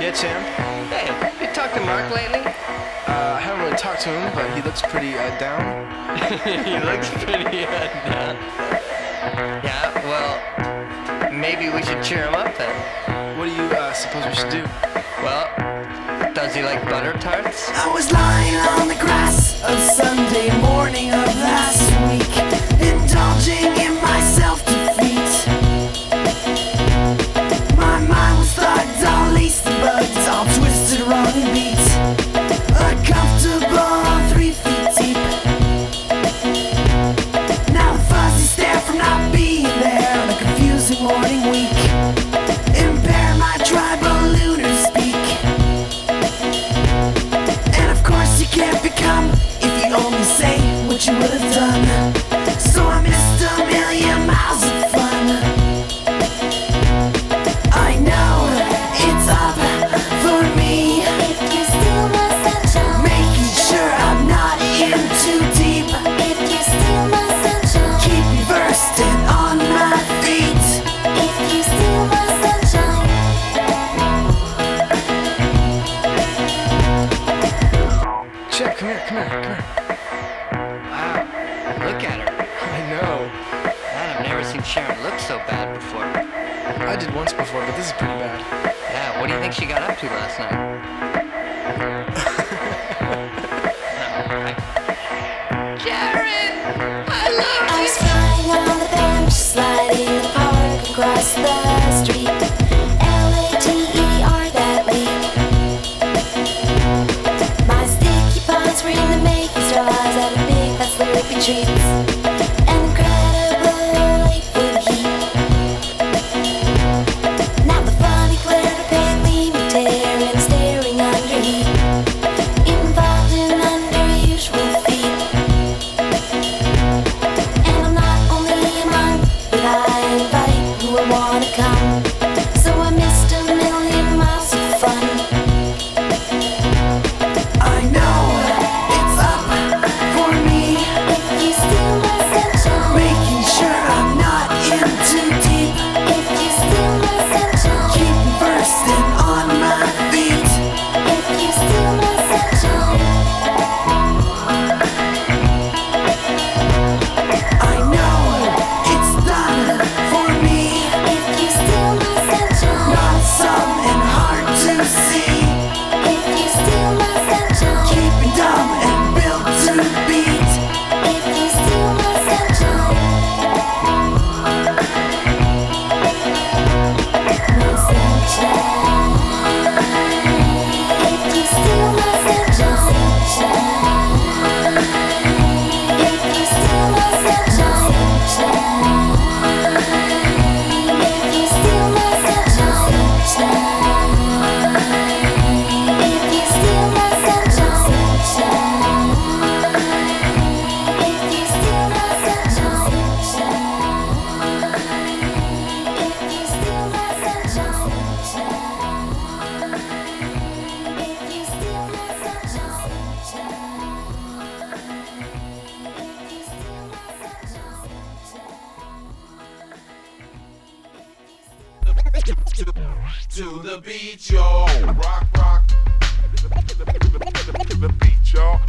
Yeah, Sam. Hey, you talked to Mark lately? I haven't really talked to him, but he looks pretty down. He looks pretty down. Yeah, well, maybe we should cheer him up then. What do you suppose we should do? Well, does he like butter tarts? I was lying on the grass of Sunday morning of last week, indulging in my self-defeat. My mind was thugged, all laced and bugged, all twisted, wrong and beat. Uncomfortable, 3 feet deep. Now the fuzzy stare from not being there on a confusing morning week impair my tribal lunar speak. You can't become if you only say what you would have done. So I missed a million miles of fun. I know it's up for me. If you steal my sunshine, Making sure I'm not in too deep. if you steal my sunshine, Keep me versed and on my feet. if you steal my sunshine, Chip, come here. Wow, look at her. I know. Man, I've never seen Sharon look so bad before. I did once before, but this is pretty bad. Yeah, what do you think she got up to last night? Sharon! I love I was flying on the bench, sliding in the park across the street. Later that week. My sticky paws were in the making straws at a big fat slurpy treats. An incredible 8-foot heat. Now the funny glare to pale gleaming tear and staring under heat. Involved in unusual feet. And I'm not only a monk, but I invite who will wanna come. So I missed a million miles of fun. I know it's up for me. If you steal my sunshine, Making sure I'm not in too deep. if you steal my sunshine, Keep me versed and on my feet. if you steal my sunshine, I know it's done for me. if you steal my sunshine, Not some and hard to see. if you steal my sunshine, Keeping dumb and built to beat. if you steal my sunshine, my sunshine, if you steal my sunshine, if you steal my sunshine, if you steal my sunshine, if you steal my sunshine, if you steal my sunshine, if you steal my sunshine, if you steal my To the beat, y'all. Rock, rock. The beat, y'all.